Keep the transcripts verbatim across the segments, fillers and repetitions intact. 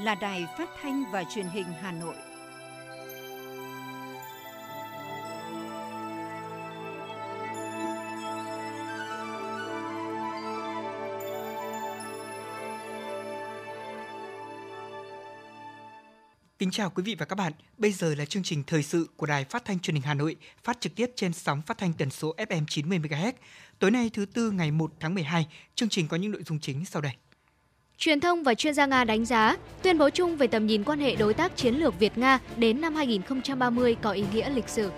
là Đài Phát thanh và Truyền hình Hà Nội. Kính chào quý vị và các bạn. Bây giờ là chương trình thời sự của Đài Phát thanh Truyền hình Hà Nội, phát trực tiếp trên sóng phát thanh tần số ép em chín mươi mê ga héc. Tối nay thứ tư ngày một tháng mười hai, chương trình có những nội dung chính sau đây. Truyền thông và chuyên gia Nga đánh giá, tuyên bố chung về tầm nhìn quan hệ đối tác chiến lược Việt-Nga đến năm hai không ba mươi có ý nghĩa lịch sử.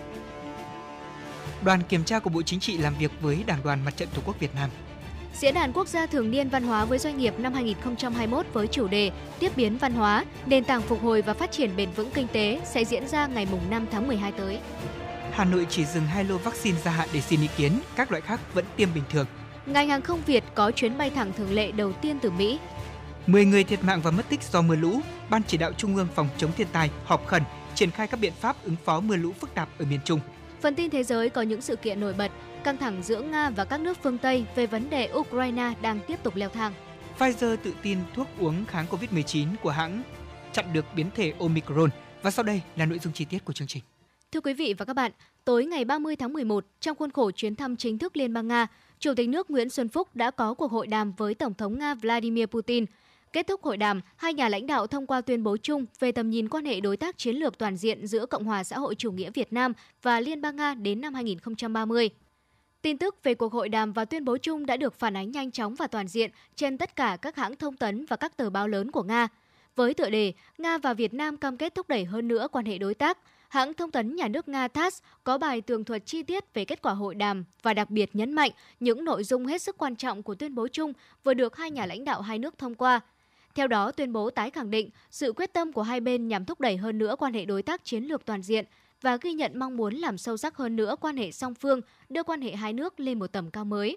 Đoàn kiểm tra của Bộ Chính trị làm việc với Đảng đoàn Mặt trận Tổ quốc Việt Nam. Diễn đàn quốc gia thường niên văn hóa với doanh nghiệp năm hai không hai mốt với chủ đề Tiếp biến văn hóa, nền tảng phục hồi và phát triển bền vững kinh tế sẽ diễn ra ngày năm tháng mười hai tới. Hà Nội chỉ dừng hai lô vaccine gia hạn để xin ý kiến, các loại khác vẫn tiêm bình thường. Ngành hàng không Việt có chuyến bay thẳng thường lệ đầu tiên từ Mỹ. mười người thiệt mạng và mất tích do mưa lũ, Ban Chỉ đạo Trung ương phòng chống thiên tai họp khẩn triển khai các biện pháp ứng phó mưa lũ phức tạp ở miền Trung. Phần tin thế giới có những sự kiện nổi bật, căng thẳng giữa Nga và các nước phương Tây về vấn đề Ukraine đang tiếp tục leo thang. Pfizer tự tin thuốc uống kháng covid mười chín của hãng chặn được biến thể Omicron. Và sau đây là nội dung chi tiết của chương trình. Thưa quý vị và các bạn, tối ngày ba mươi tháng mười một, trong khuôn khổ chuyến thăm chính thức Liên bang Nga, Chủ tịch nước Nguyễn Xuân Phúc đã có cuộc hội đàm với Tổng thống Nga Vladimir Putin. Kết thúc hội đàm, hai nhà lãnh đạo thông qua tuyên bố chung về tầm nhìn quan hệ đối tác chiến lược toàn diện giữa Cộng hòa xã hội chủ nghĩa Việt Nam và Liên bang Nga đến năm hai không ba mươi. Tin tức về cuộc hội đàm và tuyên bố chung đã được phản ánh nhanh chóng và toàn diện trên tất cả các hãng thông tấn và các tờ báo lớn của Nga. Với tựa đề Nga và Việt Nam cam kết thúc đẩy hơn nữa quan hệ đối tác, hãng thông tấn nhà nước Nga tát có bài tường thuật chi tiết về kết quả hội đàm và đặc biệt nhấn mạnh những nội dung hết sức quan trọng của tuyên bố chung vừa được hai nhà lãnh đạo hai nước thông qua. Theo đó, tuyên bố tái khẳng định sự quyết tâm của hai bên nhằm thúc đẩy hơn nữa quan hệ đối tác chiến lược toàn diện và ghi nhận mong muốn làm sâu sắc hơn nữa quan hệ song phương, đưa quan hệ hai nước lên một tầm cao mới.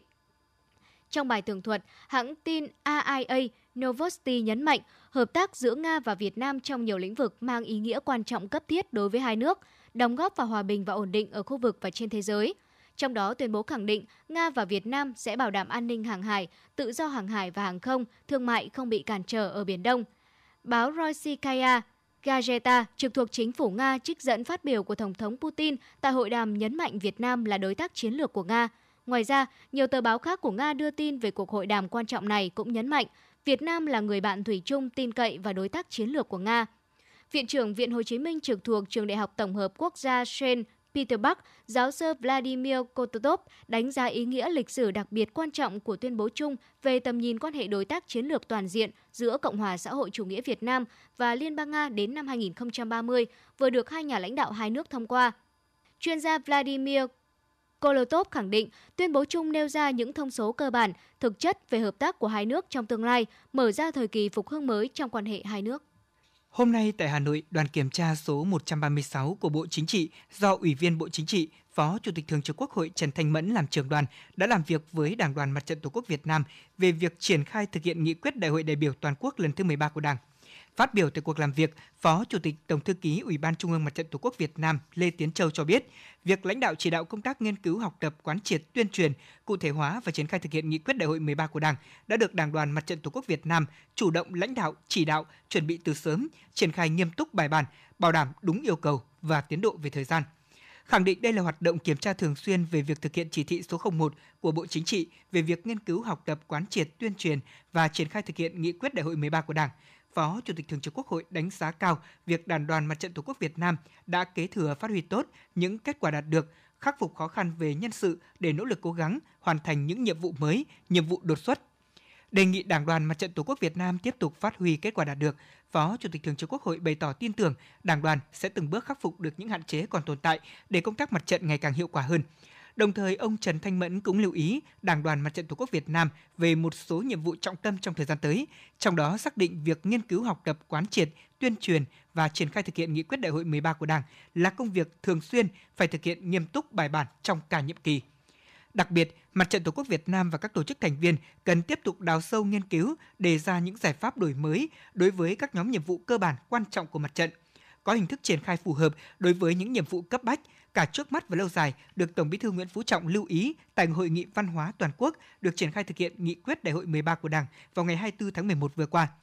Trong bài tường thuật, hãng tin a i a Novosti nhấn mạnh hợp tác giữa Nga và Việt Nam trong nhiều lĩnh vực mang ý nghĩa quan trọng cấp thiết đối với hai nước, đóng góp vào hòa bình và ổn định ở khu vực và trên thế giới. Trong đó, tuyên bố khẳng định Nga và Việt Nam sẽ bảo đảm an ninh hàng hải, tự do hàng hải và hàng không, thương mại không bị cản trở ở Biển Đông. Báo Rossiyskaya Gazeta trực thuộc chính phủ Nga trích dẫn phát biểu của Tổng thống Putin tại hội đàm nhấn mạnh Việt Nam là đối tác chiến lược của Nga. Ngoài ra, nhiều tờ báo khác của Nga đưa tin về cuộc hội đàm quan trọng này cũng nhấn mạnh Việt Nam là người bạn thủy chung, tin cậy và đối tác chiến lược của Nga. Viện trưởng Viện Hồ Chí Minh trực thuộc Trường Đại học Tổng hợp Quốc gia Saint Petersburg, giáo sư Vladimir Kototov đánh giá ý nghĩa lịch sử đặc biệt quan trọng của tuyên bố chung về tầm nhìn quan hệ đối tác chiến lược toàn diện giữa Cộng hòa xã hội chủ nghĩa Việt Nam và Liên bang Nga đến năm hai không ba mươi vừa được hai nhà lãnh đạo hai nước thông qua. Chuyên gia Vladimir Kolotov khẳng định tuyên bố chung nêu ra những thông số cơ bản, thực chất về hợp tác của hai nước trong tương lai, mở ra thời kỳ phục hưng mới trong quan hệ hai nước. Hôm nay tại Hà Nội, đoàn kiểm tra số một trăm ba mươi sáu của Bộ Chính trị do Ủy viên Bộ Chính trị, Phó Chủ tịch Thường trực Quốc hội Trần Thanh Mẫn làm trưởng đoàn đã làm việc với Đảng đoàn Mặt trận Tổ quốc Việt Nam về việc triển khai thực hiện nghị quyết Đại hội đại biểu toàn quốc lần thứ mười ba của Đảng. Phát biểu tại cuộc làm việc, Phó Chủ tịch Tổng thư ký Ủy ban Trung ương Mặt trận Tổ quốc Việt Nam Lê Tiến Châu cho biết, việc lãnh đạo chỉ đạo công tác nghiên cứu, học tập, quán triệt, tuyên truyền, cụ thể hóa và triển khai thực hiện nghị quyết Đại hội mười ba của Đảng đã được Đảng đoàn Mặt trận Tổ quốc Việt Nam chủ động lãnh đạo, chỉ đạo, chuẩn bị từ sớm, triển khai nghiêm túc bài bản, bảo đảm đúng yêu cầu và tiến độ về thời gian. Khẳng định đây là hoạt động kiểm tra thường xuyên về việc thực hiện chỉ thị số không một của Bộ Chính trị về việc nghiên cứu, học tập, quán triệt, tuyên truyền và triển khai thực hiện nghị quyết Đại hội mười ba của Đảng. Phó Chủ tịch Thường trực Quốc hội đánh giá cao việc Đảng đoàn Mặt trận Tổ quốc Việt Nam đã kế thừa phát huy tốt những kết quả đạt được, khắc phục khó khăn về nhân sự để nỗ lực cố gắng hoàn thành những nhiệm vụ mới, nhiệm vụ đột xuất. Đề nghị Đảng đoàn Mặt trận Tổ quốc Việt Nam tiếp tục phát huy kết quả đạt được. Phó Chủ tịch Thường trực Quốc hội bày tỏ tin tưởng Đảng đoàn sẽ từng bước khắc phục được những hạn chế còn tồn tại để công tác mặt trận ngày càng hiệu quả hơn. Đồng thời, ông Trần Thanh Mẫn cũng lưu ý Đảng đoàn Mặt trận Tổ quốc Việt Nam về một số nhiệm vụ trọng tâm trong thời gian tới, trong đó xác định việc nghiên cứu, học tập, quán triệt, tuyên truyền và triển khai thực hiện nghị quyết Đại hội mười ba của Đảng là công việc thường xuyên phải thực hiện nghiêm túc, bài bản trong cả nhiệm kỳ. Đặc biệt, Mặt trận Tổ quốc Việt Nam và các tổ chức thành viên cần tiếp tục đào sâu nghiên cứu, đề ra những giải pháp đổi mới đối với các nhóm nhiệm vụ cơ bản quan trọng của mặt trận, có hình thức triển khai phù hợp đối với những nhiệm vụ cấp bách, cả trước mắt và lâu dài được Tổng Bí thư Nguyễn Phú Trọng lưu ý tại Hội nghị Văn hóa Toàn quốc được triển khai thực hiện nghị quyết Đại hội mười ba của Đảng vào ngày hai mươi tư tháng mười một vừa qua.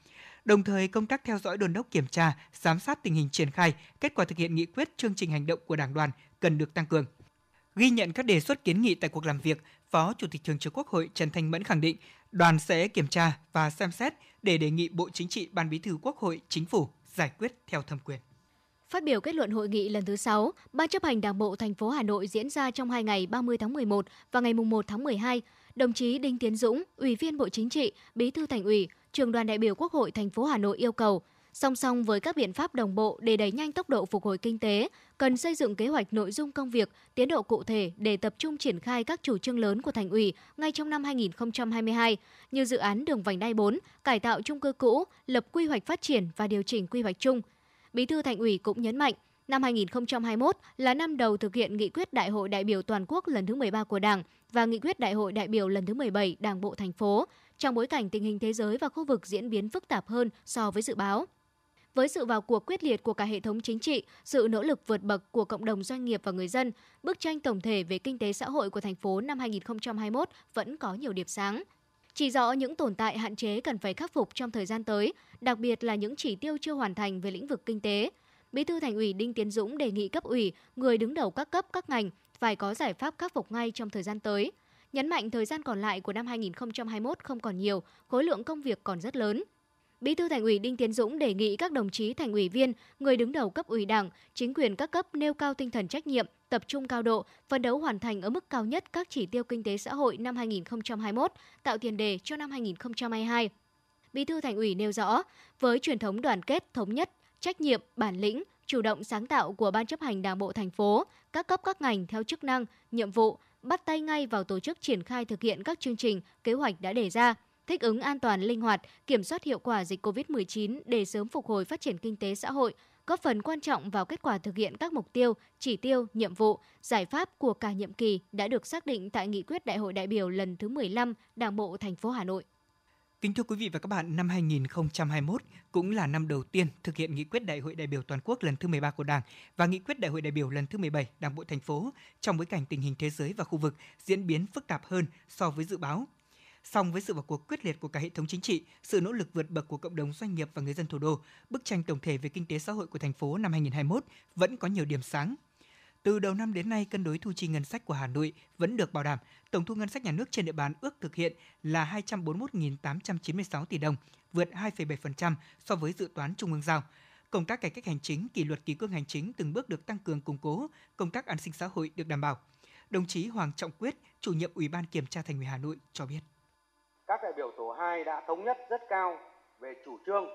Đồng thời, công tác theo dõi đôn đốc kiểm tra, giám sát tình hình triển khai, kết quả thực hiện nghị quyết chương trình hành động của Đảng đoàn cần được tăng cường. Ghi nhận các đề xuất kiến nghị tại cuộc làm việc, Phó Chủ tịch Thường trực Quốc hội Trần Thanh Mẫn khẳng định, đoàn sẽ kiểm tra và xem xét để đề nghị Bộ Chính trị, Ban Bí thư Quốc hội, Chính phủ giải quyết theo thẩm quyền. Phát biểu kết luận hội nghị lần thứ sáu, Ban chấp hành Đảng bộ thành phố Hà Nội diễn ra trong hai ngày ba mươi tháng mười một và ngày mùng một tháng mười hai, đồng chí Đinh Tiến Dũng, Ủy viên Bộ Chính trị, Bí thư Thành ủy, Trưởng đoàn đại biểu Quốc hội thành phố Hà Nội yêu cầu, song song với các biện pháp đồng bộ để đẩy nhanh tốc độ phục hồi kinh tế, cần xây dựng kế hoạch nội dung công việc, tiến độ cụ thể để tập trung triển khai các chủ trương lớn của Thành ủy ngay trong năm hai nghìn không trăm hai mươi hai, như dự án đường vành đai bốn, cải tạo chung cư cũ, lập quy hoạch phát triển và điều chỉnh quy hoạch chung. Bí thư Thành ủy cũng nhấn mạnh, năm hai nghìn không trăm hai mươi mốt là năm đầu thực hiện nghị quyết Đại hội đại biểu toàn quốc lần thứ mười ba của Đảng và nghị quyết Đại hội đại biểu lần thứ mười bảy Đảng bộ thành phố, trong bối cảnh tình hình thế giới và khu vực diễn biến phức tạp hơn so với dự báo. Với sự vào cuộc quyết liệt của cả hệ thống chính trị, sự nỗ lực vượt bậc của cộng đồng doanh nghiệp và người dân, bức tranh tổng thể về kinh tế xã hội của thành phố năm hai nghìn không trăm hai mươi mốt vẫn có nhiều điểm sáng. Chỉ rõ những tồn tại hạn chế cần phải khắc phục trong thời gian tới, đặc biệt là những chỉ tiêu chưa hoàn thành về lĩnh vực kinh tế. Bí thư Thành ủy Đinh Tiến Dũng đề nghị cấp ủy, người đứng đầu các cấp, các ngành phải có giải pháp khắc phục ngay trong thời gian tới. Nhấn mạnh thời gian còn lại của năm hai nghìn không trăm hai mươi mốt không còn nhiều, khối lượng công việc còn rất lớn. Bí thư Thành ủy Đinh Tiến Dũng đề nghị các đồng chí thành ủy viên, người đứng đầu cấp ủy Đảng, chính quyền các cấp nêu cao tinh thần trách nhiệm, tập trung cao độ, phấn đấu hoàn thành ở mức cao nhất các chỉ tiêu kinh tế xã hội năm hai nghìn không trăm hai mươi mốt, tạo tiền đề cho năm hai nghìn không trăm hai mươi hai. Bí thư Thành ủy nêu rõ, với truyền thống đoàn kết, thống nhất, trách nhiệm, bản lĩnh, chủ động sáng tạo của Ban chấp hành Đảng bộ thành phố, các cấp các ngành theo chức năng, nhiệm vụ, bắt tay ngay vào tổ chức triển khai thực hiện các chương trình, kế hoạch đã đề ra, thích ứng an toàn, linh hoạt, kiểm soát hiệu quả dịch covid mười chín để sớm phục hồi phát triển kinh tế xã hội, góp phần quan trọng vào kết quả thực hiện các mục tiêu, chỉ tiêu, nhiệm vụ, giải pháp của cả nhiệm kỳ đã được xác định tại nghị quyết Đại hội đại biểu lần thứ mười lăm Đảng bộ thành phố Hà Nội. Kính thưa quý vị và các bạn, năm hai nghìn không trăm hai mươi mốt cũng là năm đầu tiên thực hiện nghị quyết Đại hội đại biểu toàn quốc lần thứ mười ba của Đảng và nghị quyết Đại hội đại biểu lần thứ mười bảy Đảng bộ thành phố trong bối cảnh tình hình thế giới và khu vực diễn biến phức tạp hơn so với dự báo. Song với sự vào cuộc quyết liệt của cả hệ thống chính trị, sự nỗ lực vượt bậc của cộng đồng doanh nghiệp và người dân thủ đô, bức tranh tổng thể về kinh tế xã hội của thành phố năm hai nghìn không trăm hai mươi mốt vẫn có nhiều điểm sáng. Từ đầu năm đến nay, cân đối thu chi ngân sách của Hà Nội vẫn được bảo đảm. Tổng thu ngân sách nhà nước trên địa bàn ước thực hiện là hai trăm bốn mươi mốt nghìn tám trăm chín mươi sáu tỷ đồng, vượt hai phẩy bảy phần trăm so với dự toán Trung ương giao. Công tác cải cách hành chính, kỷ luật kỷ cương hành chính từng bước được tăng cường củng cố, công tác an sinh xã hội được đảm bảo. Đồng chí Hoàng Trọng Quyết, chủ nhiệm Ủy ban Kiểm tra Thành ủy Hà Nội cho biết. Các đại biểu tổ hai đã thống nhất rất cao về chủ trương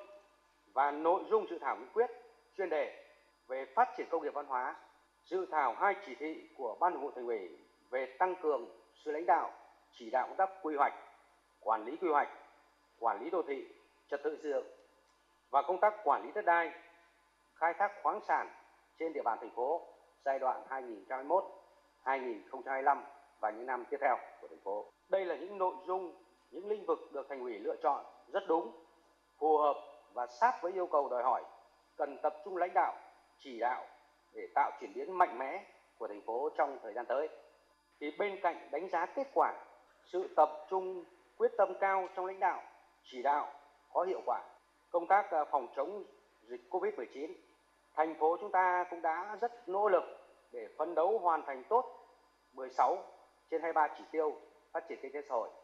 và nội dung dự thảo nghị quyết chuyên đề về phát triển công nghiệp văn hóa, dự thảo hai chỉ thị của Ban Thường vụ Thành ủy về tăng cường sự lãnh đạo, chỉ đạo công tác quy hoạch, quản lý quy hoạch, quản lý đô thị, trật tự xây dựng và công tác quản lý đất đai, khai thác khoáng sản trên địa bàn thành phố giai đoạn hai nghìn không trăm hai mươi mốt đến hai nghìn không trăm hai mươi lăm và những năm tiếp theo của thành phố. Đây là những nội dung, những lĩnh vực được Thành ủy lựa chọn rất đúng, phù hợp và sát với yêu cầu đòi hỏi, cần tập trung lãnh đạo, chỉ đạo để tạo chuyển biến mạnh mẽ của thành phố trong thời gian tới. Thì bên cạnh đánh giá kết quả, sự tập trung quyết tâm cao trong lãnh đạo, chỉ đạo có hiệu quả công tác phòng chống dịch covid mười chín, thành phố chúng ta cũng đã rất nỗ lực để phấn đấu hoàn thành tốt mười sáu trên hai mươi ba chỉ tiêu phát triển kinh tế xã hội.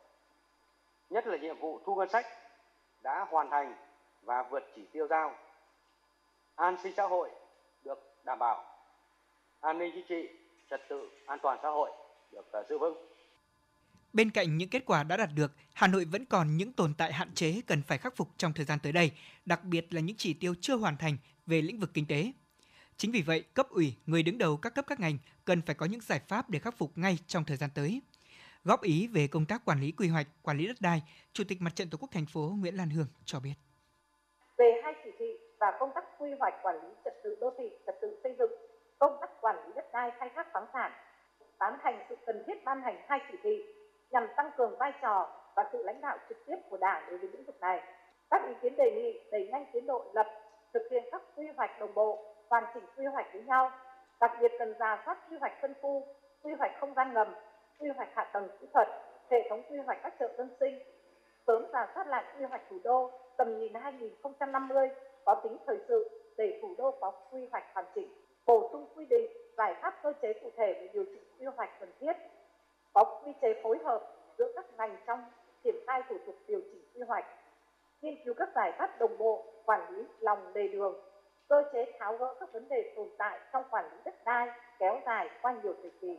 Nhất là nhiệm vụ thu ngân sách đã hoàn thành và vượt chỉ tiêu giao. An sinh xã hội được đảm bảo, an ninh chính trị, trật tự an toàn xã hội được giữ vững. Bên cạnh những kết quả đã đạt được, Hà Nội vẫn còn những tồn tại hạn chế cần phải khắc phục trong thời gian tới đây, đặc biệt là những chỉ tiêu chưa hoàn thành về lĩnh vực kinh tế. Chính vì vậy, cấp ủy, người đứng đầu các cấp các ngành cần phải có những giải pháp để khắc phục ngay trong thời gian tới. Góp ý về công tác quản lý quy hoạch, quản lý đất đai, Chủ tịch Mặt trận Tổ quốc thành phố Nguyễn Lan Hương cho biết. Về hai chỉ thị và công tác quy hoạch quản lý trật tự đô thị, trật tự xây dựng, công tác quản lý đất đai, khai thác khoáng sản, tán thành sự cần thiết ban hành hai chỉ thị nhằm tăng cường vai trò và sự lãnh đạo trực tiếp của Đảng đối với lĩnh vực này. Các ý kiến đề nghị đẩy nhanh tiến độ lập, thực hiện các quy hoạch đồng bộ, hoàn chỉnh quy hoạch với nhau, đặc biệt cần rà soát quy hoạch phân khu, quy hoạch không gian ngầm, quy hoạch hạ tầng kỹ thuật, hệ thống quy hoạch các chợ dân sinh, sớm rà soát lại quy hoạch thủ đô tầm nhìn hai nghìn không trăm năm mươi có tính thời sự để thủ đô có quy hoạch hoàn chỉnh, bổ sung quy định, giải pháp cơ chế cụ thể về điều chỉnh quy hoạch cần thiết, có quy chế phối hợp giữa các ngành trong triển khai thủ tục điều chỉnh quy hoạch, nghiên cứu các giải pháp đồng bộ quản lý lòng lề đường, cơ chế tháo gỡ các vấn đề tồn tại trong quản lý đất đai kéo dài qua nhiều thời kỳ.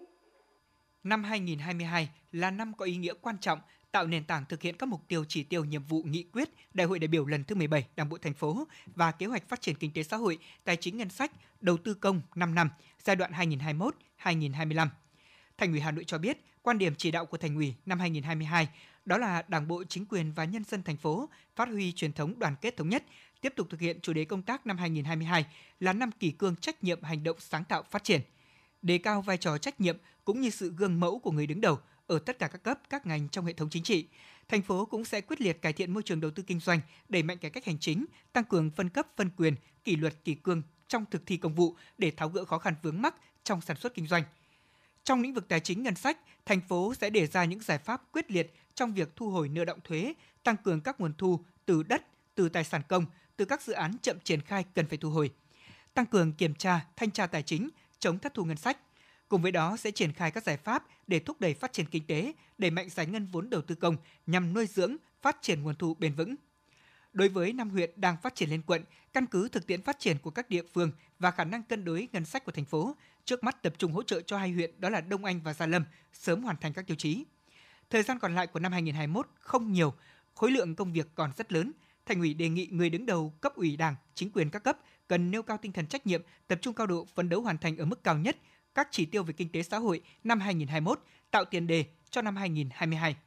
Năm hai nghìn không trăm hai mươi hai là năm có ý nghĩa quan trọng, tạo nền tảng thực hiện các mục tiêu chỉ tiêu nhiệm vụ nghị quyết Đại hội đại biểu lần thứ mười bảy Đảng bộ thành phố và kế hoạch phát triển kinh tế xã hội, tài chính ngân sách, đầu tư công năm năm giai đoạn hai nghìn không trăm hai mươi mốt đến hai nghìn không trăm hai mươi lăm. Thành ủy Hà Nội cho biết, quan điểm chỉ đạo của Thành ủy năm hai nghìn không trăm hai mươi hai đó là Đảng bộ, chính quyền và nhân dân thành phố phát huy truyền thống đoàn kết thống nhất, tiếp tục thực hiện chủ đề công tác năm hai nghìn không trăm hai mươi hai là năm kỷ cương trách nhiệm hành động sáng tạo phát triển, đề cao vai trò trách nhiệm cũng như sự gương mẫu của người đứng đầu ở tất cả các cấp, các ngành trong hệ thống chính trị. Thành phố cũng sẽ quyết liệt cải thiện môi trường đầu tư kinh doanh, đẩy mạnh cải cách hành chính, tăng cường phân cấp, phân quyền, kỷ luật kỷ cương trong thực thi công vụ để tháo gỡ khó khăn vướng mắc trong sản xuất kinh doanh. Trong lĩnh vực tài chính ngân sách, thành phố sẽ đề ra những giải pháp quyết liệt trong việc thu hồi nợ động thuế, tăng cường các nguồn thu từ đất, từ tài sản công, từ các dự án chậm triển khai cần phải thu hồi, tăng cường kiểm tra, thanh tra tài chính, chống thất thu ngân sách. Cùng với đó sẽ triển khai các giải pháp để thúc đẩy phát triển kinh tế, đẩy mạnh giải ngân vốn đầu tư công nhằm nuôi dưỡng, phát triển nguồn thu bền vững. Đối với năm huyện đang phát triển lên quận, căn cứ thực tiễn phát triển của các địa phương và khả năng cân đối ngân sách của thành phố, trước mắt tập trung hỗ trợ cho hai huyện đó là Đông Anh và Gia Lâm sớm hoàn thành các tiêu chí. Thời gian còn lại của năm hai nghìn không trăm hai mươi mốt không nhiều, khối lượng công việc còn rất lớn. Thành ủy đề nghị người đứng đầu cấp ủy Đảng, chính quyền các cấp cần nêu cao tinh thần trách nhiệm, tập trung cao độ phấn đấu hoàn thành ở mức cao nhất các chỉ tiêu về kinh tế xã hội năm hai nghìn không trăm hai mươi mốt, tạo tiền đề cho năm hai nghìn không trăm hai mươi hai.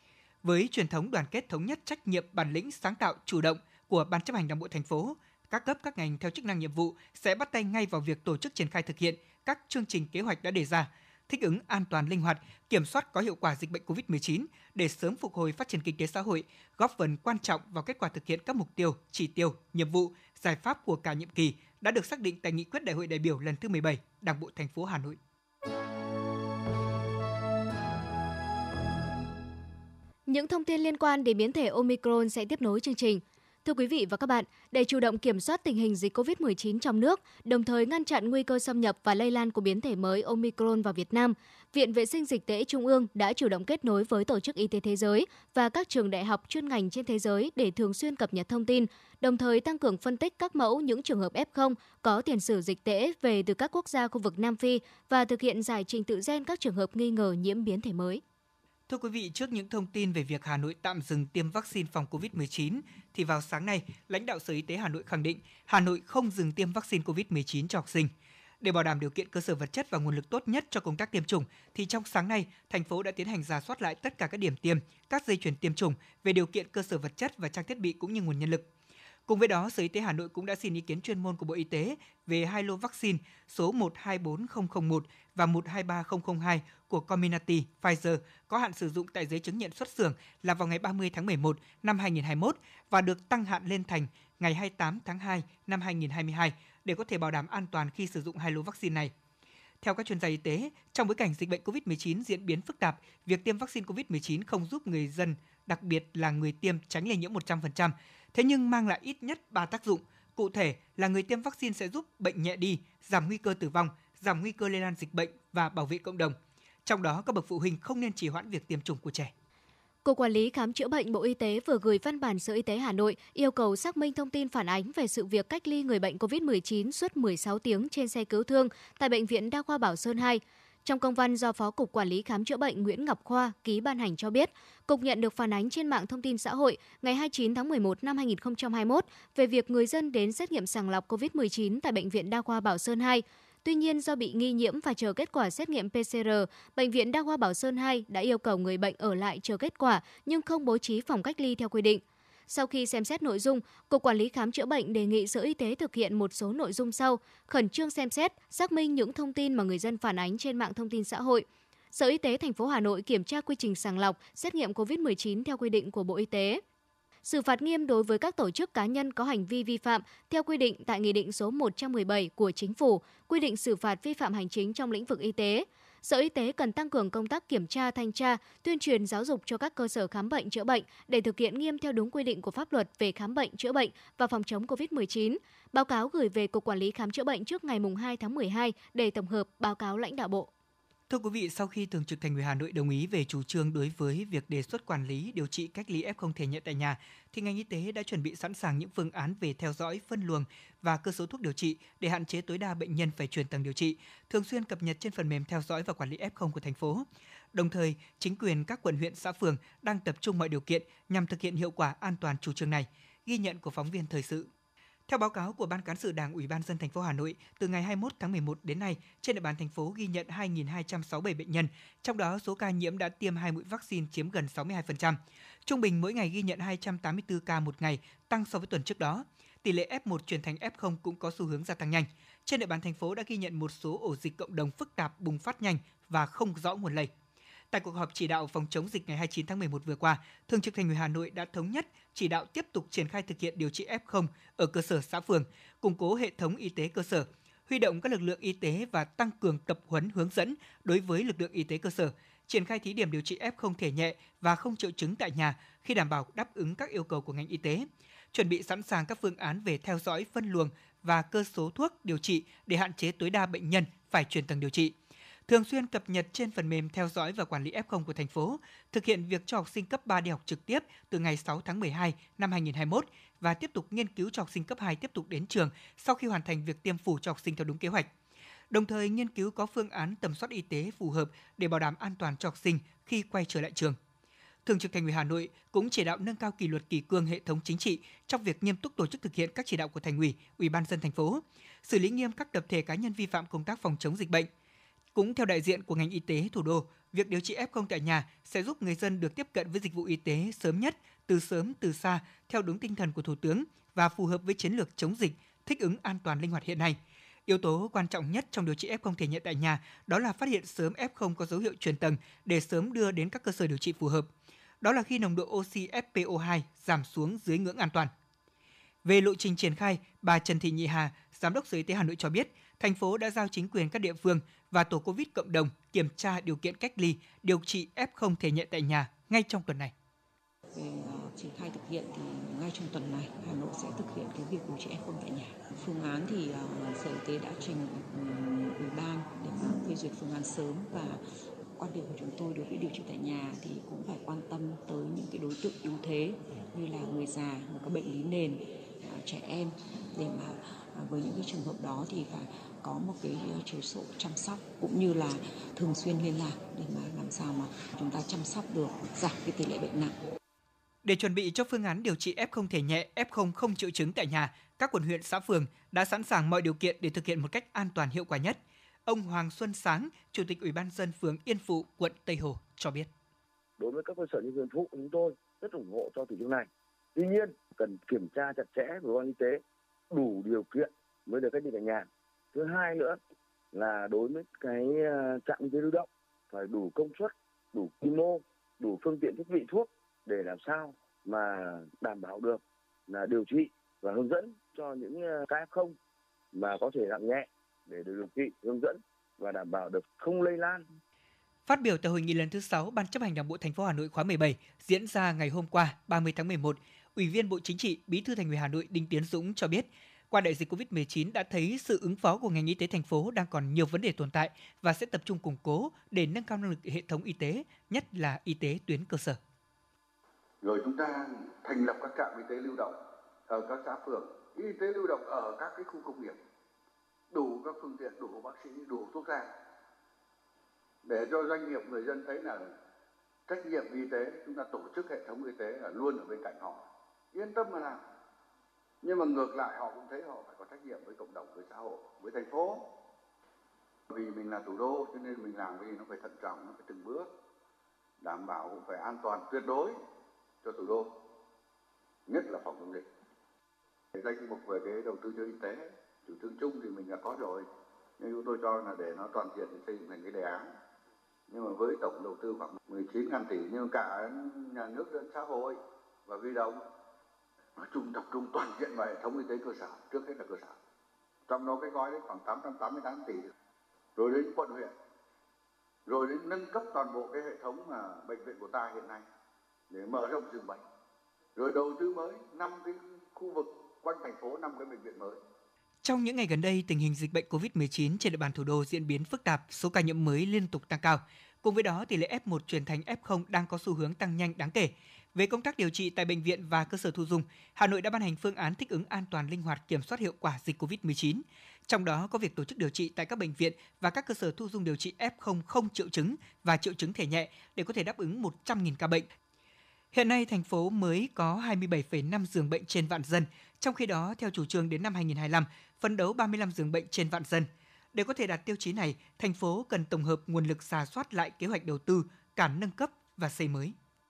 Với truyền thống đoàn kết thống nhất, trách nhiệm, bản lĩnh, sáng tạo, chủ động của Ban chấp hành Đảng bộ thành phố, các cấp các ngành theo chức năng nhiệm vụ sẽ bắt tay ngay vào việc tổ chức triển khai thực hiện các chương trình kế hoạch đã đề ra, thích ứng an toàn, linh hoạt, kiểm soát có hiệu quả dịch bệnh covid mười chín để sớm phục hồi phát triển kinh tế xã hội, góp phần quan trọng vào kết quả thực hiện các mục tiêu, chỉ tiêu, nhiệm vụ, giải pháp của cả nhiệm kỳ đã được xác định tại nghị quyết Đại hội đại biểu lần thứ mười bảy Đảng bộ thành phố Hà Nội. Những thông tin liên quan đến biến thể Omicron sẽ tiếp nối chương trình. Thưa quý vị và các bạn, để chủ động kiểm soát tình hình dịch covid mười chín trong nước, đồng thời ngăn chặn nguy cơ xâm nhập và lây lan của biến thể mới Omicron vào Việt Nam, Viện Vệ sinh Dịch tễ Trung ương đã chủ động kết nối với Tổ chức Y tế Thế giới và các trường đại học chuyên ngành trên thế giới để thường xuyên cập nhật thông tin, đồng thời tăng cường phân tích các mẫu những trường hợp ép không có tiền sử dịch tễ về từ các quốc gia khu vực Nam Phi và thực hiện giải trình tự gen các trường hợp nghi ngờ nhiễm biến thể mới. Thưa quý vị, trước những thông tin về việc Hà Nội tạm dừng tiêm vaccine phòng covid mười chín, thì vào sáng nay, lãnh đạo Sở Y tế Hà Nội khẳng định Hà Nội không dừng tiêm vaccine covid mười chín cho học sinh. Để bảo đảm điều kiện cơ sở vật chất và nguồn lực tốt nhất cho công tác tiêm chủng, thì trong sáng nay, thành phố đã tiến hành rà soát lại tất cả các điểm tiêm, các dây chuyền tiêm chủng về điều kiện cơ sở vật chất và trang thiết bị cũng như nguồn nhân lực. Cùng với đó, Sở Y tế Hà Nội cũng đã xin ý kiến chuyên môn của Bộ Y tế về hai lô vaccine số một hai bốn không không một và một hai ba không không hai của Comirnaty Pfizer có hạn sử dụng tại giấy chứng nhận xuất xưởng là vào ngày ba mươi tháng mười một năm hai nghìn không trăm hai mươi mốt và được tăng hạn lên thành ngày hai mươi tám tháng hai năm hai nghìn không trăm hai mươi hai để có thể bảo đảm an toàn khi sử dụng hai lô vaccine này. Theo các chuyên gia y tế, trong bối cảnh dịch bệnh covid mười chín diễn biến phức tạp, việc tiêm vaccine covid mười chín không giúp người dân, đặc biệt là người tiêm, tránh lây nhiễm một trăm phần trăm. Thế nhưng mang lại ít nhất ba tác dụng. Cụ thể là người tiêm vaccine sẽ giúp bệnh nhẹ đi, giảm nguy cơ tử vong, giảm nguy cơ lây lan dịch bệnh và bảo vệ cộng đồng. Trong đó, các bậc phụ huynh không nên trì hoãn việc tiêm chủng của trẻ. Cục Quản lý Khám chữa bệnh Bộ Y tế vừa gửi văn bản Sở Y tế Hà Nội yêu cầu xác minh thông tin phản ánh về sự việc cách ly người bệnh covid mười chín suốt mười sáu tiếng trên xe cứu thương tại Bệnh viện Đa khoa Bảo Sơn hai. Trong công văn do Phó Cục Quản lý Khám chữa bệnh Nguyễn Ngọc Khoa ký ban hành cho biết, Cục nhận được phản ánh trên mạng thông tin xã hội ngày hai mươi chín tháng mười một năm hai nghìn không trăm hai mươi mốt về việc người dân đến xét nghiệm sàng lọc covid mười chín tại Bệnh viện Đa khoa Bảo Sơn hai. Tuy nhiên, do bị nghi nhiễm và chờ kết quả xét nghiệm pê xê rờ, Bệnh viện Đa khoa Bảo Sơn hai đã yêu cầu người bệnh ở lại chờ kết quả nhưng không bố trí phòng cách ly theo quy định. Sau khi xem xét nội dung, Cục Quản lý Khám chữa bệnh đề nghị Sở Y tế thực hiện một số nội dung sau: khẩn trương xem xét, xác minh những thông tin mà người dân phản ánh trên mạng thông tin xã hội. Sở Y tế thành phố Hà Nội kiểm tra quy trình sàng lọc, xét nghiệm covid mười chín theo quy định của Bộ Y tế. Xử phạt nghiêm đối với các tổ chức cá nhân có hành vi vi phạm theo quy định tại Nghị định số một trăm mười bảy của Chính phủ, quy định xử phạt vi phạm hành chính trong lĩnh vực y tế. Sở Y tế cần tăng cường công tác kiểm tra, thanh tra, tuyên truyền giáo dục cho các cơ sở khám bệnh chữa bệnh để thực hiện nghiêm theo đúng quy định của pháp luật về khám bệnh chữa bệnh và phòng chống covid mười chín. Báo cáo gửi về Cục Quản lý Khám chữa bệnh trước ngày hai tháng mười hai để tổng hợp báo cáo lãnh đạo Bộ. Thưa quý vị, sau khi Thường trực Thành ủy Hà Nội đồng ý về chủ trương đối với việc đề xuất quản lý, điều trị, cách ly ép không thể nhẹ tại nhà, thì ngành y tế đã chuẩn bị sẵn sàng những phương án về theo dõi, phân luồng và cơ số thuốc điều trị để hạn chế tối đa bệnh nhân phải chuyển tầng điều trị, thường xuyên cập nhật trên phần mềm theo dõi và quản lý ép không của thành phố. Đồng thời, chính quyền các quận huyện, xã phường đang tập trung mọi điều kiện nhằm thực hiện hiệu quả an toàn chủ trương này. Ghi nhận của phóng viên thời sự. Theo báo cáo của Ban Cán sự Đảng Ủy ban nhân dân thành phố Hà Nội, từ ngày hai mươi mốt tháng mười một đến nay, trên địa bàn thành phố ghi nhận hai nghìn hai trăm sáu mươi bảy bệnh nhân, trong đó số ca nhiễm đã tiêm hai mũi vaccine chiếm gần sáu mươi hai phần trăm. Trung bình mỗi ngày ghi nhận hai trăm tám mươi tư ca một ngày, tăng so với tuần trước đó. Tỷ lệ ép một chuyển thành ép không cũng có xu hướng gia tăng nhanh. Trên địa bàn thành phố đã ghi nhận một số ổ dịch cộng đồng phức tạp bùng phát nhanh và không rõ nguồn lây. Tại cuộc họp chỉ đạo phòng chống dịch ngày hai mươi chín tháng mười một vừa qua, Thường trực Thành ủy Hà Nội đã thống nhất chỉ đạo tiếp tục triển khai thực hiện điều trị ép không ở cơ sở xã phường, củng cố hệ thống y tế cơ sở, huy động các lực lượng y tế và tăng cường tập huấn hướng dẫn đối với lực lượng y tế cơ sở, triển khai thí điểm điều trị ép không thể nhẹ và không triệu chứng tại nhà khi đảm bảo đáp ứng các yêu cầu của ngành y tế, chuẩn bị sẵn sàng các phương án về theo dõi, phân luồng và cơ số thuốc điều trị để hạn chế tối đa bệnh nhân phải chuyển tầng điều trị. Thường xuyên cập nhật trên phần mềm theo dõi và quản lý ép không của thành phố, thực hiện việc cho học sinh cấp ba đi học trực tiếp từ ngày sáu tháng mười hai năm hai nghìn không trăm hai mươi mốt và tiếp tục nghiên cứu cho học sinh cấp hai tiếp tục đến trường sau khi hoàn thành việc tiêm phủ cho học sinh theo đúng kế hoạch. Đồng thời nghiên cứu có phương án tầm soát y tế phù hợp để bảo đảm an toàn cho học sinh khi quay trở lại trường. Thường trực Thành ủy Hà Nội cũng chỉ đạo nâng cao kỷ luật kỷ cương hệ thống chính trị trong việc nghiêm túc tổ chức thực hiện các chỉ đạo của Thành ủy, Ủy ban nhân dân thành phố, xử lý nghiêm các tập thể cá nhân vi phạm công tác phòng chống dịch bệnh. Cũng theo đại diện của ngành y tế thủ đô, việc điều trị ép không tại nhà sẽ giúp người dân được tiếp cận với dịch vụ y tế sớm nhất, từ sớm từ xa, theo đúng tinh thần của Thủ tướng và phù hợp với chiến lược chống dịch, thích ứng an toàn linh hoạt hiện nay. Yếu tố quan trọng nhất trong điều trị ép không thể nhẹ tại nhà đó là phát hiện sớm ép không có dấu hiệu truyền tầng để sớm đưa đến các cơ sở điều trị phù hợp. Đó là khi nồng độ oxy ép pê o hai giảm xuống dưới ngưỡng an toàn. Về lộ trình triển khai, bà Trần Thị Nhị Hà, Giám đốc Sở Y tế Hà Nội cho biết, thành phố đã giao chính quyền các địa phương và tổ Covid cộng đồng kiểm tra điều kiện cách ly, điều trị ép không thể nhẹ tại nhà ngay trong tuần này. Về uh, triển khai thực hiện thì ngay trong tuần này, Hà Nội sẽ thực hiện cái việc điều trị ép không tại nhà. Phương án thì uh, Sở Y tế đã trình um, Ủy ban để mà phê duyệt phương án sớm, và quan điểm của chúng tôi đối với điều trị tại nhà thì cũng phải quan tâm tới những cái đối tượng yếu thế như là người già, người có bệnh lý nền, uh, trẻ em, để mà uh, với những cái trường hợp đó thì phải có một cái chế độ chăm sóc cũng như là thường xuyên liên lạc để mà làm sao mà chúng ta chăm sóc được, giảm cái tỷ lệ bệnh nặng. Để chuẩn bị cho phương án điều trị ép không thể nhẹ, ép không không triệu chứng tại nhà, các quận huyện, xã phường đã sẵn sàng mọi điều kiện để thực hiện một cách an toàn, hiệu quả nhất. Ông Hoàng Xuân Sáng, Chủ tịch Ủy ban nhân dân phường Yên Phụ, quận Tây Hồ cho biết. Đối với các cơ sở như Yên Phụ, chúng tôi rất ủng hộ cho chủ trương này. Tuy nhiên, cần kiểm tra chặt chẽ với cơ quan y tế, đủ điều kiện mới được cách ly tại nhà. Thứ hai nữa là đối với cái trạm y tế lưu động phải đủ công suất, đủ quy mô, đủ phương tiện thiết bị thuốc để làm sao mà đảm bảo được là điều trị và hướng dẫn cho những ca ép không mà có thể nặng nhẹ để được điều trị, hướng dẫn và đảm bảo được không lây lan. Phát biểu tại hội nghị lần thứ sáu Ban chấp hành Đảng bộ thành phố Hà Nội khóa mười bảy diễn ra ngày hôm qua ba mươi tháng mười một, Ủy viên Bộ Chính trị, Bí thư Thành ủy Hà Nội Đinh Tiến Dũng cho biết, qua đại dịch covid mười chín đã thấy sự ứng phó của ngành y tế thành phố đang còn nhiều vấn đề tồn tại và sẽ tập trung củng cố để nâng cao năng lực hệ thống y tế, nhất là y tế tuyến cơ sở. Rồi chúng ta thành lập các trạm y tế lưu động ở các xã phường, y tế lưu động ở các cái khu công nghiệp, đủ các phương tiện, đủ bác sĩ, đủ thuốc thang, để cho doanh nghiệp, người dân thấy là trách nhiệm y tế, chúng ta tổ chức hệ thống y tế là luôn ở bên cạnh họ, yên tâm mà làm. Nhưng mà ngược lại họ cũng thấy họ phải có trách nhiệm với cộng đồng, với xã hội, với thành phố. Vì mình là thủ đô cho nên mình làm cái gì nó phải thận trọng, nó phải từng bước, đảm bảo cũng phải an toàn tuyệt đối cho thủ đô, nhất là phòng chống dịch. Danh mục về cái đầu tư cho y tế, chủ trương chung thì mình đã có rồi, nhưng chúng tôi cho là để nó toàn diện thì xây dựng thành cái đề án. Nhưng mà với tổng đầu tư khoảng mười chín nghìn tỷ, nhưng cả nhà nước lẫn xã hội và huy động, nói chung tập trung toàn diện vào hệ thống y tế cơ sở, trước hết là cơ sở. Trong đó cái gói đấy khoảng tám trăm tám mươi tám tỷ, rồi đến quận huyện. rồi đến nâng cấp toàn bộ cái hệ thống mà bệnh viện của ta hiện nay để mở rộng giường bệnh, rồi đầu tư mới năm cái khu vực quanh thành phố, năm cái bệnh viện mới. Trong những ngày gần đây, tình hình dịch bệnh covid mười chín trên địa bàn thủ đô diễn biến phức tạp, số ca nhiễm mới liên tục tăng cao. Cùng với đó, tỷ lệ ép một chuyển thành ép không đang có xu hướng tăng nhanh đáng kể. Về công tác điều trị tại bệnh viện và cơ sở thu dung, Hà Nội đã ban hành phương án thích ứng an toàn, linh hoạt, kiểm soát hiệu quả dịch covid mười chín. Trong đó có việc tổ chức điều trị tại các bệnh viện và các cơ sở thu dung điều trị ép không không triệu chứng và triệu chứng thể nhẹ để có thể đáp ứng một trăm nghìn ca bệnh. Hiện nay, thành phố mới có hai mươi bảy phẩy năm giường bệnh trên vạn dân, trong khi đó, theo chủ trương đến năm hai không hai lăm, phấn đấu ba mươi lăm giường bệnh trên vạn dân. Để có thể đạt tiêu chí này, thành phố cần tổng hợp nguồn lực rà soát lại kế hoạch đầu tư, cản nâng cấp và xây mới.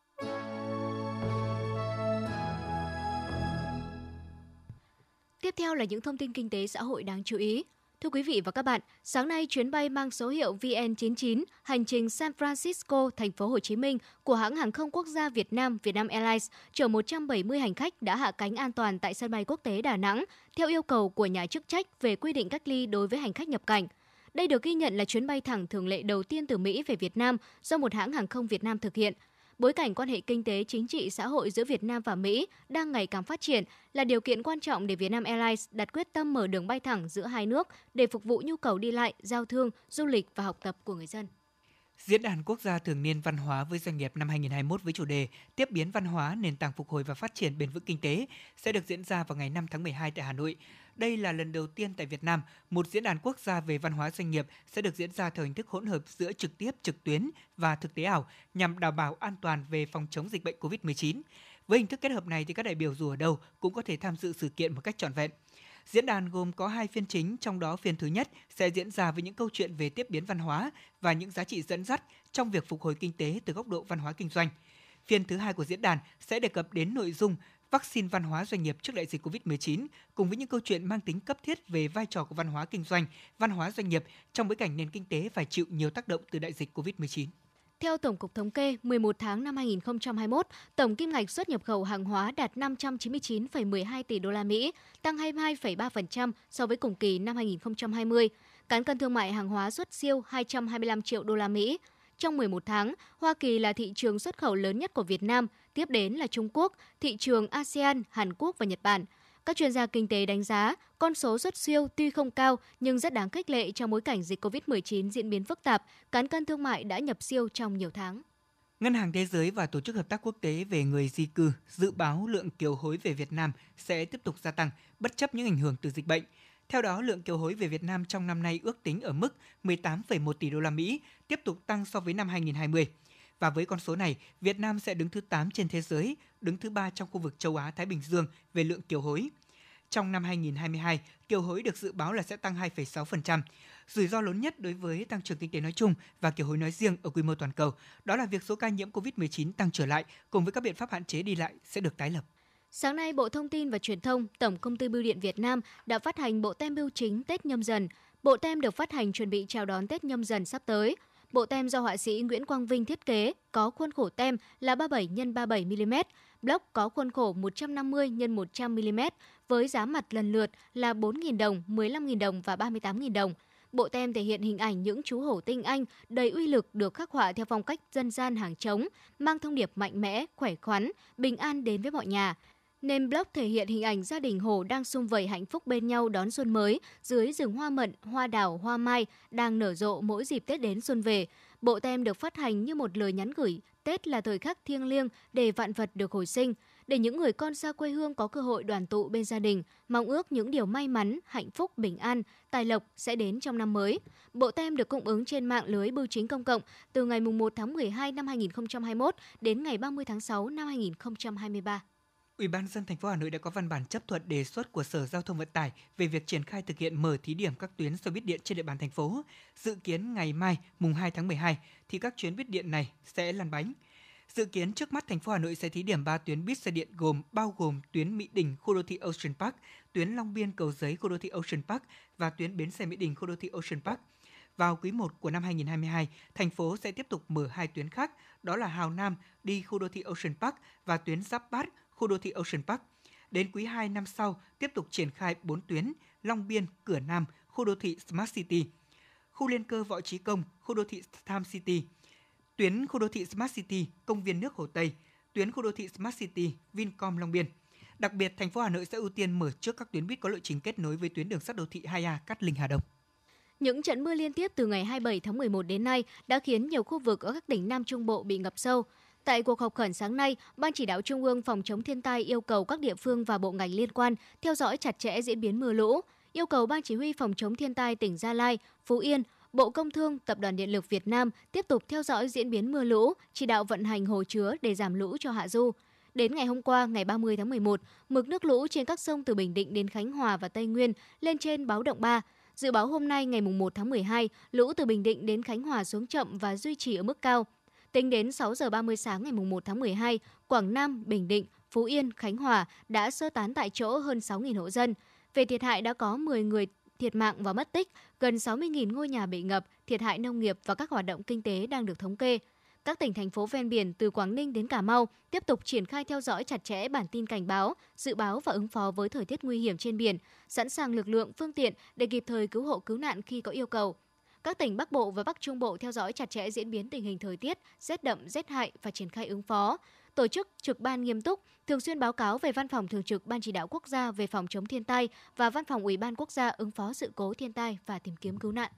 Tiếp theo là những thông tin kinh tế xã hội đáng chú ý. Thưa quý vị và các bạn, sáng nay chuyến bay mang số hiệu vê en chín chín hành trình San Francisco, thành phố Hồ Chí Minh của hãng hàng không quốc gia Việt Nam Vietnam Airlines chở một trăm bảy mươi hành khách đã hạ cánh an toàn tại sân bay quốc tế Đà Nẵng theo yêu cầu của nhà chức trách về quy định cách ly đối với hành khách nhập cảnh. Đây được ghi nhận là chuyến bay thẳng thường lệ đầu tiên từ Mỹ về Việt Nam do một hãng hàng không Việt Nam thực hiện. Bối cảnh quan hệ kinh tế, chính trị, xã hội giữa Việt Nam và Mỹ đang ngày càng phát triển là điều kiện quan trọng để Vietnam Airlines đặt quyết tâm mở đường bay thẳng giữa hai nước để phục vụ nhu cầu đi lại, giao thương, du lịch và học tập của người dân. Diễn đàn quốc gia thường niên văn hóa với doanh nghiệp năm hai không hai mốt với chủ đề Tiếp biến văn hóa, nền tảng phục hồi và phát triển bền vững kinh tế sẽ được diễn ra vào ngày năm tháng mười hai tại Hà Nội. Đây là lần đầu tiên tại Việt Nam, một diễn đàn quốc gia về văn hóa doanh nghiệp sẽ được diễn ra theo hình thức hỗn hợp giữa trực tiếp, trực tuyến và thực tế ảo nhằm đảm bảo an toàn về phòng chống dịch bệnh covid mười chín. Với hình thức kết hợp này thì các đại biểu dù ở đâu cũng có thể tham dự sự kiện một cách trọn vẹn. Diễn đàn gồm có hai phiên chính, trong đó phiên thứ nhất sẽ diễn ra với những câu chuyện về tiếp biến văn hóa và những giá trị dẫn dắt trong việc phục hồi kinh tế từ góc độ văn hóa kinh doanh. Phiên thứ hai của diễn đàn sẽ đề cập đến nội dung vaccine văn hóa doanh nghiệp trước đại dịch covid mười chín cùng với những câu chuyện mang tính cấp thiết về vai trò của văn hóa kinh doanh, văn hóa doanh nghiệp trong bối cảnh nền kinh tế phải chịu nhiều tác động từ đại dịch covid mười chín. Theo Tổng cục Thống kê, mười một tháng năm hai không hai mốt, tổng kim ngạch xuất nhập khẩu hàng hóa đạt năm trăm chín mươi chín phẩy mười hai tỷ đô la Mỹ, tăng hai mươi hai phẩy ba phần trăm so với cùng kỳ năm hai không hai không. Cán cân thương mại hàng hóa xuất siêu hai trăm hai mươi lăm triệu đô la Mỹ. Trong mười một tháng, Hoa Kỳ là thị trường xuất khẩu lớn nhất của Việt Nam, tiếp đến là Trung Quốc, thị trường a sê an, Hàn Quốc và Nhật Bản. Các chuyên gia kinh tế đánh giá, con số xuất siêu tuy không cao nhưng rất đáng khích lệ trong bối cảnh dịch covid mười chín diễn biến phức tạp, cán cân thương mại đã nhập siêu trong nhiều tháng. Ngân hàng Thế giới và Tổ chức Hợp tác Quốc tế về người di cư dự báo lượng kiều hối về Việt Nam sẽ tiếp tục gia tăng bất chấp những ảnh hưởng từ dịch bệnh. Theo đó, lượng kiều hối về Việt Nam trong năm nay ước tính ở mức mười tám phẩy một tỷ đô la Mỹ, tiếp tục tăng so với năm hai không hai không. Và với con số này, Việt Nam sẽ đứng thứ tám trên thế giới, đứng thứ ba trong khu vực châu Á-Thái Bình Dương về lượng kiều hối. Trong năm hai không hai hai, kiều hối được dự báo là sẽ tăng hai phẩy sáu phần trăm. Rủi ro lớn nhất đối với tăng trưởng kinh tế nói chung và kiều hối nói riêng ở quy mô toàn cầu, đó là việc số ca nhiễm covid mười chín tăng trở lại cùng với các biện pháp hạn chế đi lại sẽ được tái lập. Sáng nay, Bộ Thông tin và Truyền thông, Tổng công ty Bưu điện Việt Nam đã phát hành bộ tem bưu chính Tết Nhâm Dần. Bộ tem được phát hành chuẩn bị chào đón Tết Nhâm Dần sắp tới. Bộ tem do họa sĩ Nguyễn Quang Vinh thiết kế, có khuôn khổ tem là ba mươi bảy nhân ba mươi bảy mi li mét, block có khuôn khổ một trăm năm mươi nhân một trăm mi li mét với giá mặt lần lượt là bốn nghìn đồng, mười lăm nghìn đồng và ba mươi tám nghìn đồng. Bộ tem thể hiện hình ảnh những chú hổ tinh anh đầy uy lực được khắc họa theo phong cách dân gian hàng trống, mang thông điệp mạnh mẽ, khỏe khoắn, bình an đến với mọi nhà. Name block thể hiện hình ảnh gia đình hổ đang sum vầy hạnh phúc bên nhau đón xuân mới dưới rừng hoa mận, hoa đào, hoa mai đang nở rộ mỗi dịp Tết đến xuân về. Bộ tem được phát hành như một lời nhắn gửi Tết là thời khắc thiêng liêng để vạn vật được hồi sinh, để những người con xa quê hương có cơ hội đoàn tụ bên gia đình, mong ước những điều may mắn, hạnh phúc, bình an, tài lộc sẽ đến trong năm mới. Bộ tem được cung ứng trên mạng lưới bưu chính công cộng từ ngày một tháng mười hai năm hai nghìn không trăm hai mươi mốt đến ngày ba mươi tháng sáu năm hai nghìn không trăm hai mươi ba. Ủy ban nhân dân thành phố Hà Nội đã có văn bản chấp thuận đề xuất của Sở Giao thông Vận tải về việc triển khai thực hiện mở thí điểm các tuyến xe buýt điện trên địa bàn thành phố. Dự kiến ngày mai, mùng hai tháng mười hai, thì các chuyến buýt điện này sẽ lăn bánh. Dự kiến trước mắt thành phố Hà Nội sẽ thí điểm ba tuyến buýt xe điện gồm bao gồm tuyến Mỹ Đình, khu đô thị Ocean Park, tuyến Long Biên, Cầu Giấy, khu đô thị Ocean Park và tuyến bến xe Mỹ Đình, khu đô thị Ocean Park. Vào quý một của năm hai nghìn không trăm hai mươi hai, thành phố sẽ tiếp tục mở hai tuyến khác, đó là Hào Nam đi khu đô thị Ocean Park và tuyến Giáp Bát, khu đô thị Ocean Park. Đến quý hai năm sau, tiếp tục triển khai bốn tuyến Long Biên, Cửa Nam, khu đô thị Smart City. khu liên cơ Võ Trí Công, khu đô thị Time City, tuyến khu đô thị Smart City, công viên nước Hồ Tây, tuyến khu đô thị Smart City, Vincom Long Biên. Đặc biệt, thành phố Hà Nội sẽ ưu tiên mở trước các tuyến buýt có lộ trình kết nối với tuyến đường sắt đô thị hai A Cát Linh Hà Đông. Những trận mưa liên tiếp từ ngày hai mươi bảy tháng mười một đến nay đã khiến nhiều khu vực ở các tỉnh Nam Trung Bộ bị ngập sâu. Tại cuộc họp khẩn sáng nay, Ban Chỉ đạo Trung ương phòng chống thiên tai yêu cầu các địa phương và bộ ngành liên quan theo dõi chặt chẽ diễn biến mưa lũ, yêu cầu Ban Chỉ huy phòng chống thiên tai tỉnh Gia Lai, Phú Yên, Bộ Công Thương, Tập đoàn Điện lực Việt Nam tiếp tục theo dõi diễn biến mưa lũ, chỉ đạo vận hành hồ chứa để giảm lũ cho hạ du. Đến ngày hôm qua, ngày ba mươi tháng mười một, mực nước lũ trên các sông từ Bình Định đến Khánh Hòa và Tây Nguyên lên trên báo động ba. Dự báo hôm nay ngày một tháng mười hai, lũ từ Bình Định đến Khánh Hòa xuống chậm và duy trì ở mức cao. Tính đến sáu giờ ba mươi sáng ngày một tháng mười hai, Quảng Nam, Bình Định, Phú Yên, Khánh Hòa đã sơ tán tại chỗ hơn sáu nghìn hộ dân. Về thiệt hại đã có mười người thiệt mạng và mất tích, gần sáu mươi nghìn ngôi nhà bị ngập, thiệt hại nông nghiệp và các hoạt động kinh tế đang được thống kê. Các tỉnh, thành phố ven biển từ Quảng Ninh đến Cà Mau tiếp tục triển khai theo dõi chặt chẽ bản tin cảnh báo, dự báo và ứng phó với thời tiết nguy hiểm trên biển, sẵn sàng lực lượng, phương tiện để kịp thời cứu hộ cứu nạn khi có yêu cầu. Các tỉnh Bắc Bộ và Bắc Trung Bộ theo dõi chặt chẽ diễn biến tình hình thời tiết, rét đậm, rét hại và triển khai ứng phó. Tổ chức trực ban nghiêm túc, thường xuyên báo cáo về Văn phòng Thường trực Ban Chỉ đạo Quốc gia về phòng chống thiên tai và Văn phòng Ủy ban Quốc gia ứng phó sự cố thiên tai và tìm kiếm cứu nạn.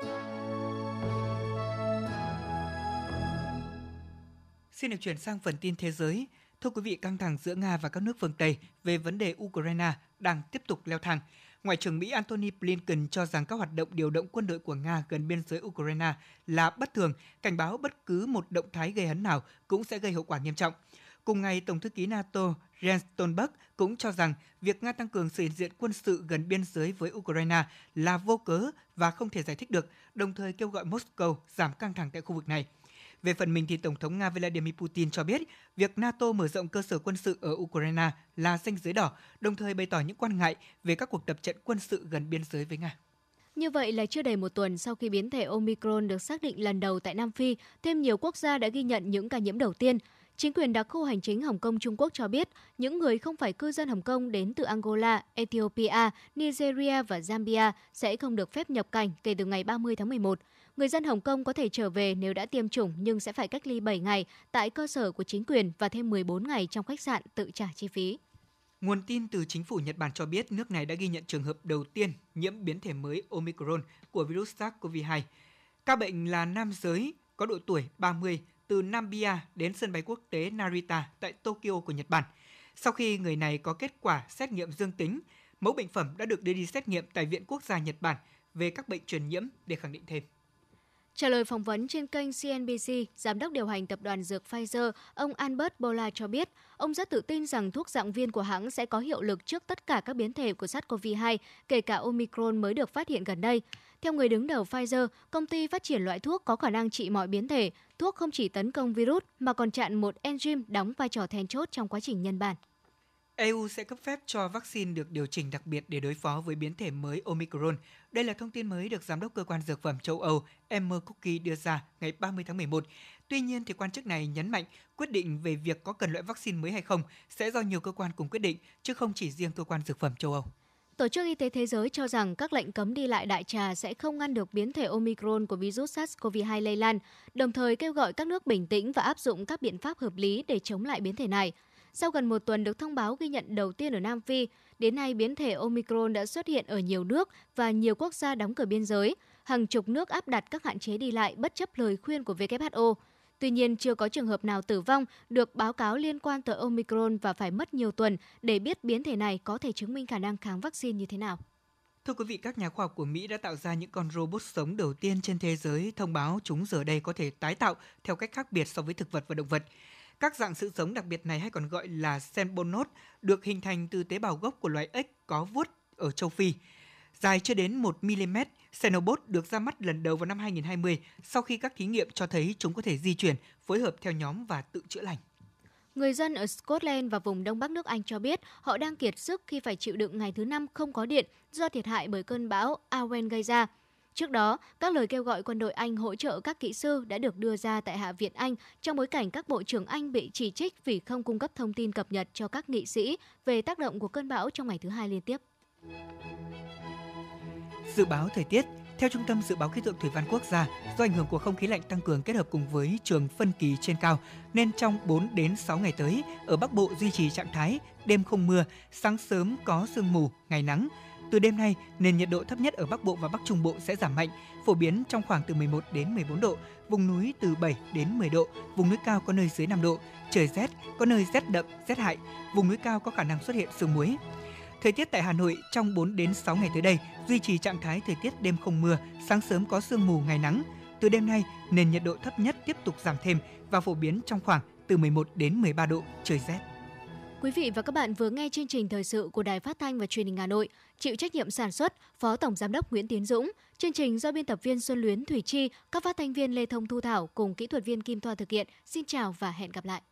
Xin được chuyển sang phần tin thế giới. Thưa quý vị, căng thẳng giữa Nga và các nước phương Tây về vấn đề Ukraine đang tiếp tục leo thang. Ngoại trưởng Mỹ Antony Blinken cho rằng các hoạt động điều động quân đội của Nga gần biên giới Ukraine là bất thường, cảnh báo bất cứ một động thái gây hấn nào cũng sẽ gây hậu quả nghiêm trọng. Cùng ngày, Tổng thư ký NATO Jens Stoltenberg cũng cho rằng việc Nga tăng cường sự hiện diện quân sự gần biên giới với Ukraine là vô cớ và không thể giải thích được, đồng thời kêu gọi Moscow giảm căng thẳng tại khu vực này. Về phần mình thì Tổng thống Nga Vladimir Putin cho biết việc NATO mở rộng cơ sở quân sự ở Ukraine là ranh giới đỏ, đồng thời bày tỏ những quan ngại về các cuộc tập trận quân sự gần biên giới với Nga. Như vậy là chưa đầy một tuần sau khi biến thể Omicron được xác định lần đầu tại Nam Phi, thêm nhiều quốc gia đã ghi nhận những ca nhiễm đầu tiên. Chính quyền đặc khu hành chính Hồng Kông Trung Quốc cho biết những người không phải cư dân Hồng Kông đến từ Angola, Ethiopia, Nigeria và Zambia sẽ không được phép nhập cảnh kể từ ngày ba mươi tháng mười một. Người dân Hồng Kông có thể trở về nếu đã tiêm chủng nhưng sẽ phải cách ly bảy ngày tại cơ sở của chính quyền và thêm mười bốn ngày trong khách sạn tự trả chi phí. Nguồn tin từ chính phủ Nhật Bản cho biết nước này đã ghi nhận trường hợp đầu tiên nhiễm biến thể mới Omicron của virus SARS-xê o vê hai. Ca bệnh là nam giới có độ tuổi ba mươi từ Nambia đến sân bay quốc tế Narita tại Tokyo của Nhật Bản. Sau khi người này có kết quả xét nghiệm dương tính, mẫu bệnh phẩm đã được đưa đi xét nghiệm tại Viện Quốc gia Nhật Bản về các bệnh truyền nhiễm để khẳng định thêm. Trả lời phỏng vấn trên kênh xê en bê xê, Giám đốc điều hành tập đoàn dược Pfizer, ông Albert Bourla cho biết, ông rất tự tin rằng thuốc dạng viên của hãng sẽ có hiệu lực trước tất cả các biến thể của SARS-xê o vê hai, kể cả Omicron mới được phát hiện gần đây. Theo người đứng đầu Pfizer, công ty phát triển loại thuốc có khả năng trị mọi biến thể. Thuốc không chỉ tấn công virus mà còn chặn một enzyme đóng vai trò then chốt trong quá trình nhân bản. e u sẽ cấp phép cho vaccine được điều chỉnh đặc biệt để đối phó với biến thể mới Omicron. Đây là thông tin mới được Giám đốc Cơ quan Dược phẩm châu Âu Emma Cookie đưa ra ngày ba mươi tháng mười một. Tuy nhiên, thì quan chức này nhấn mạnh quyết định về việc có cần loại vaccine mới hay không sẽ do nhiều cơ quan cùng quyết định, chứ không chỉ riêng Cơ quan Dược phẩm châu Âu. Tổ chức Y tế Thế giới cho rằng các lệnh cấm đi lại đại trà sẽ không ngăn được biến thể Omicron của virus SARS-xê o vê hai lây lan, đồng thời kêu gọi các nước bình tĩnh và áp dụng các biện pháp hợp lý để chống lại biến thể này. Sau gần một tuần được thông báo ghi nhận đầu tiên ở Nam Phi, đến nay biến thể Omicron đã xuất hiện ở nhiều nước và nhiều quốc gia đóng cửa biên giới. Hàng chục nước áp đặt các hạn chế đi lại bất chấp lời khuyên của vê kép hát o. Tuy nhiên, chưa có trường hợp nào tử vong được báo cáo liên quan tới Omicron và phải mất nhiều tuần để biết biến thể này có thể chứng minh khả năng kháng vaccine như thế nào. Thưa quý vị, các nhà khoa học của Mỹ đã tạo ra những con robot sống đầu tiên trên thế giới, thông báo chúng giờ đây có thể tái tạo theo cách khác biệt so với thực vật và động vật. Các dạng sự sống đặc biệt này hay còn gọi là Xenobot được hình thành từ tế bào gốc của loài ếch có vuốt ở châu Phi. Dài chưa đến một mi-li-mét, Xenobot được ra mắt lần đầu vào năm hai không hai không sau khi các thí nghiệm cho thấy chúng có thể di chuyển, phối hợp theo nhóm và tự chữa lành. Người dân ở Scotland và vùng Đông Bắc nước Anh cho biết họ đang kiệt sức khi phải chịu đựng ngày thứ năm không có điện do thiệt hại bởi cơn bão Awen gây ra. Trước đó, các lời kêu gọi quân đội Anh hỗ trợ các kỹ sư đã được đưa ra tại Hạ viện Anh trong bối cảnh các bộ trưởng Anh bị chỉ trích vì không cung cấp thông tin cập nhật cho các nghị sĩ về tác động của cơn bão trong ngày thứ hai liên tiếp. Dự báo thời tiết, Theo Trung tâm Dự báo Khí tượng Thủy văn Quốc gia, do ảnh hưởng của không khí lạnh tăng cường kết hợp cùng với trường phân kỳ trên cao, nên trong bốn đến sáu ngày tới, ở Bắc Bộ duy trì trạng thái đêm không mưa, sáng sớm có sương mù, ngày nắng. Từ đêm nay, nền nhiệt độ thấp nhất ở Bắc Bộ và Bắc Trung Bộ sẽ giảm mạnh, phổ biến trong khoảng từ mười một đến mười bốn độ, vùng núi từ bảy đến mười độ, vùng núi cao có nơi dưới năm độ, trời rét, có nơi rét đậm, rét hại, vùng núi cao có khả năng xuất hiện sương muối. Thời tiết tại Hà Nội trong bốn đến sáu ngày tới đây duy trì trạng thái thời tiết đêm không mưa, sáng sớm có sương mù, ngày nắng. Từ đêm nay, nền nhiệt độ thấp nhất tiếp tục giảm thêm và phổ biến trong khoảng từ mười một đến mười ba độ, trời rét. Quý vị và các bạn vừa nghe chương trình thời sự của Đài Phát thanh và Truyền hình Hà Nội, chịu trách nhiệm sản xuất Phó Tổng giám đốc Nguyễn Tiến Dũng, chương trình do biên tập viên Xuân Luyến, Thủy Chi, các phát thanh viên Lê Thông, Thu Thảo cùng kỹ thuật viên Kim Thoa thực hiện. Xin chào và hẹn gặp lại.